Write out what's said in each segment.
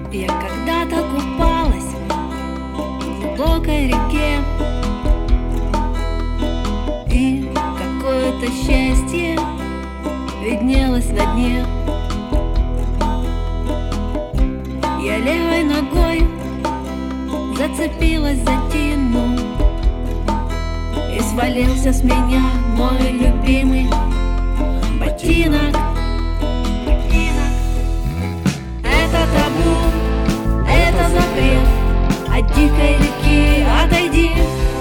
Я когда-то купалась в глубокой реке, и какое-то счастье виднелось на дне. Я левой ногой зацепилась за тину, и свалился с меня мой любимый ботинок. Это табу, это запрет, от дикой реки отойди.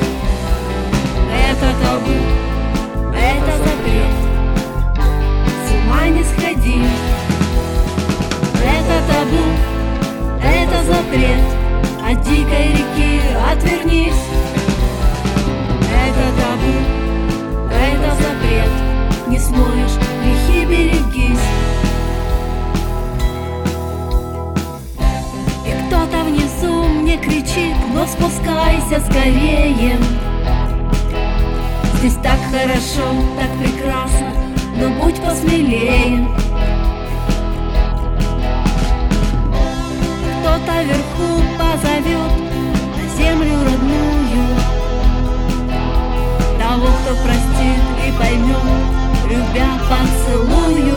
Это табу, это запрет, с ума не сходи. Это табу, это запрет, от дикой реки отвернись. Это табу, это запрет, не смоешь грехи, берегись. И кто-то внизу мне кричит: но спускайся скорее. Здесь так хорошо, так прекрасно, но будь посмелее. Кто-то вверху позовет на землю родную того, кто простит и поймет, любя поцелую.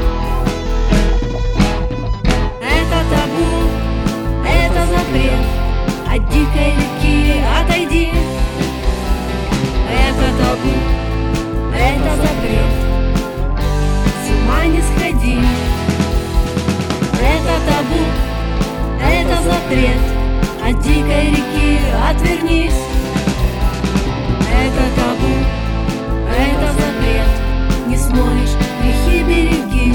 Это табу, это запрет, от дикой реки отойди. Это табу, это запрет, с ума не сходи. Это табу, это запрет, от дикой реки отвернись. Это табу, это запрет, не смоешь грехи, берегись.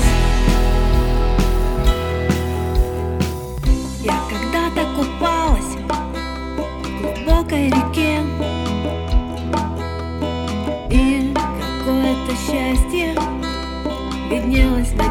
Я когда-то купалась в глубокой реке, и какое-то счастье виднелось на